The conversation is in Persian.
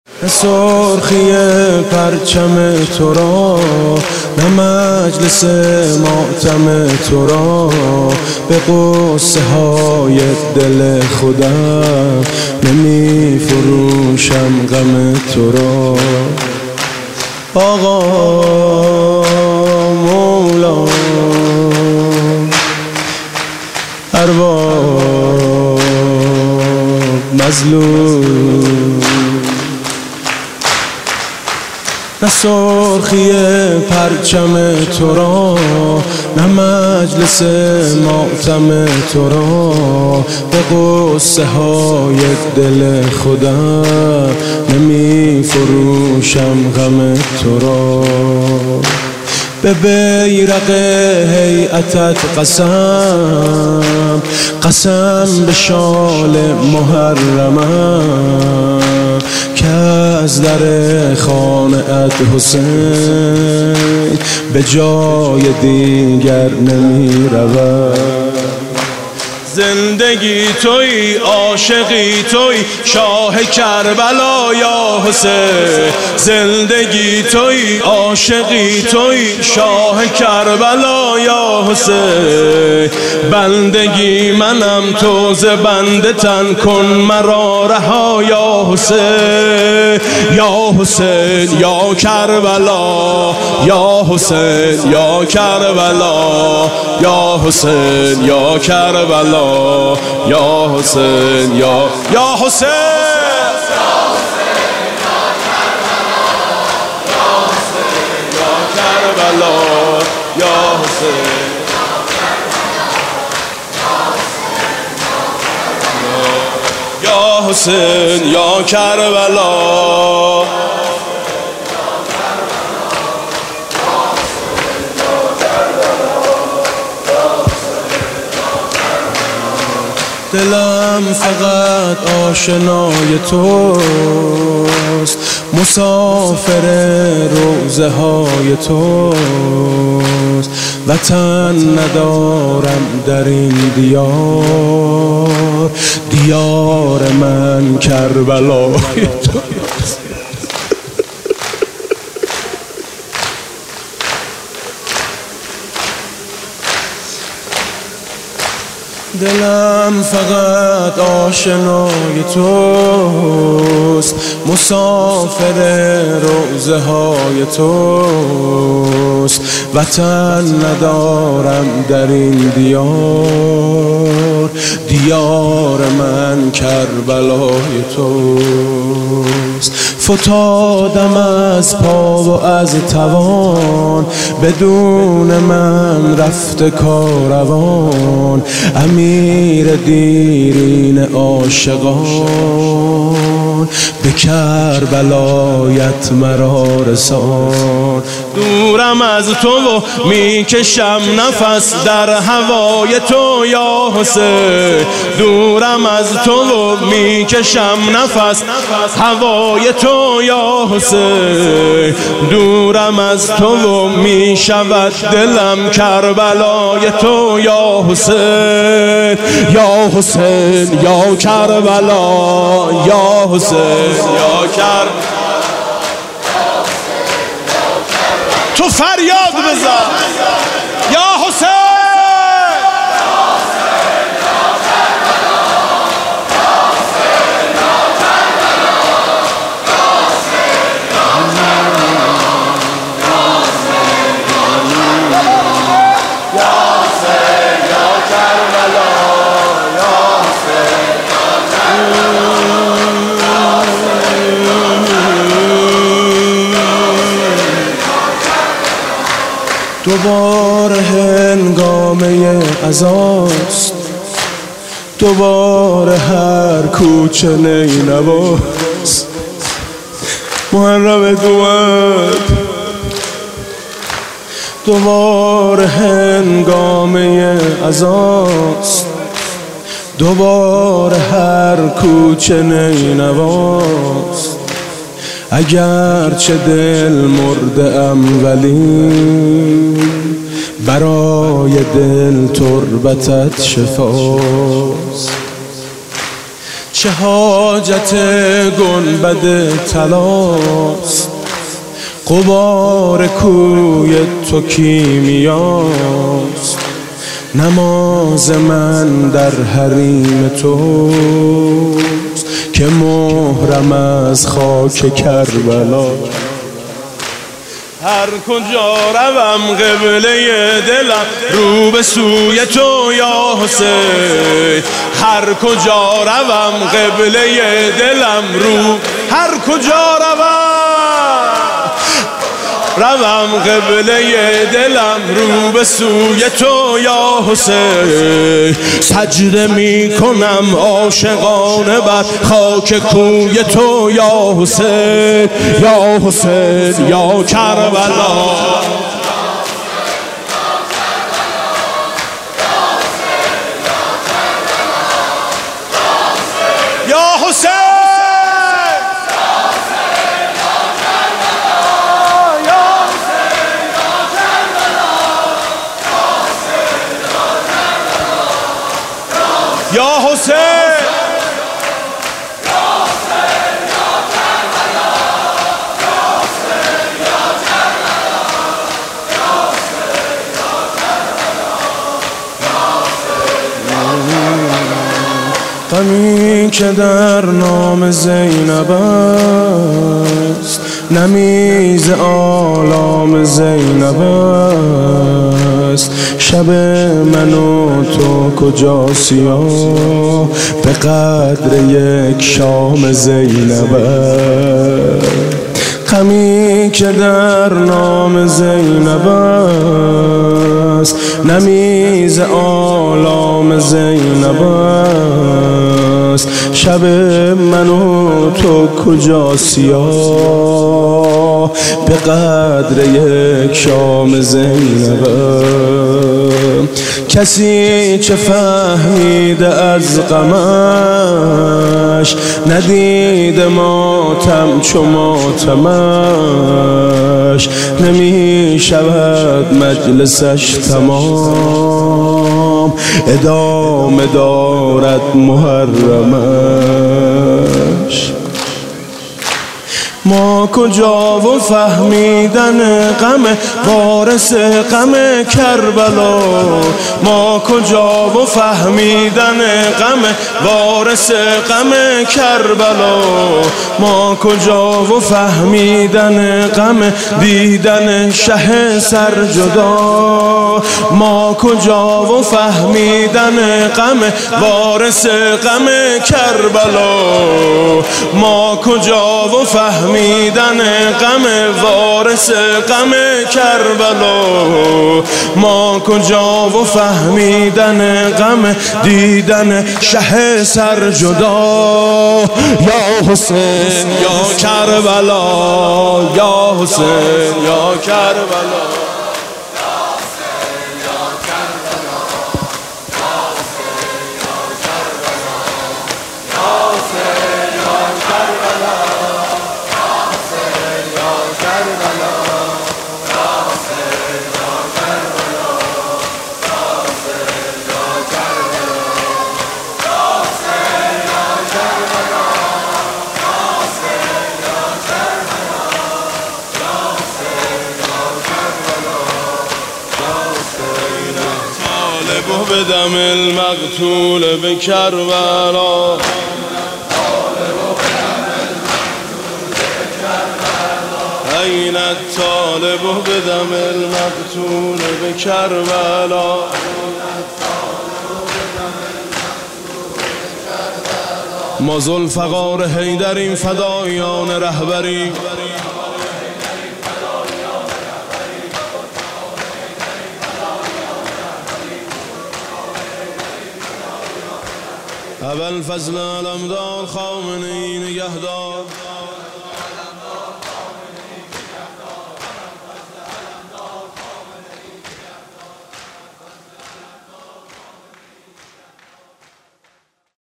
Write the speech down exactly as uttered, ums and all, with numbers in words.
سرخی پرچم تو را، نه مجلس ماتم تو را، به قصه های دل خودم نمی فروشم غم تو را. آقا مولا ارباب مظلوم، نه سرخی پرچم تو را، نه مجلس ماتم تو را، به قصه های دل خودم نمی فروشم غم تو را. به بیرق هیئتت قسم، قسم به شال محرمم، که از در خانه‌ات حسین به جای دیگر نمی رود. زندگی توی، عاشقی توی، شاه کربلا یا حسین. زندگی توی، عاشقی توی، شاه کربلا یا حسین. بندگی منم، تو ز بنده تن کن مرا رها یا حسین. یا حسین یا کربلا، یا حسین یا کربلا، یا حسین یا کربلا، یا حسین یا یا حسین یا کربلا، یا حسین یا حسین یا کربلا. دلم فقط آشنای توست، مسافر روزه های توست. وطن ندارم در این دیار، دیار من کربلای توست. دلم فقط آشنای توست، مسافر روزه های توست. وطن ندارم در این دیار، دیار من کربلای توست. فتادم از پا و از توان، بدون من رفت کاروان. امیر دیرین عاشقان، به کربلایت مرا رسان. دورم از تو و میکشم نفس در هوای تو یا حسین. دورم از تو و میکشم نفس هوای تو یا حسین. دورم از تو و میشود دلم کربلای تو یا حسین. یا حسین یا کربلا، یا حسین یا کربلا. تو فریاد بزن یا حسین. دوباره هنگامه عزاست، دوباره هر کوچه نینواست. محرم اومد، دوباره هنگامه عزاست، دوباره هر کوچه نینواست. اگرچه دل مرده ام ولی برای دل تربتت شفاست. چه حاجت گنبد طلاست، غبار کوی تو کیمیاست. نماز من در حریم توست که محرم از خاک کربلا. هر کجا روم قبله دلم رو به سوی تو یا حسین. هر کجا روم قبله دلم رو، هر کجا روم روم قبله دلم رو به سوی تو یا حسین. سجده می کنم عاشقانه بر خاک کوی تو یا حسین، یا حسین یا کربلا. یا حسین یا حسین غمی که در نام زینب است، نمیز آلام زینب است. شب من و تو کجا سیاه به قدر یک شام زینب است. غمی که در نام زینب است، نمیز آلام زینب است. شب من و تو کجا سیاه به قدر یک شام زینب. کسی چه فهمیده از غمش، ندیده ماتم چو ماتمش. نمی شود مجلسش تمام، ادامه دارد محرمش. ما کجا و فهمیدن غم وارث غم کربلا. ما کجا و فهمیدن غم وارث غم کربلا. ما کجا و فهمیدن غم دیدن شه سرجدا. ما کجا و فهمیدن غم وارث غم کربلا. ما کجا و فهمیدن میدن غم وارث غم کربلا. ما کجا و فهمیدن غم دیدن شه سرجدا. یا حسین یا کربلا، یا حسین یا کربلا. بدم المقتول به کربلا. این الطالب بدم المقتول به کربلا. ما ذوالفقار حیدریم فدایان رهبری. ابوالفضل علمدار خامنه‌ای نگهدار.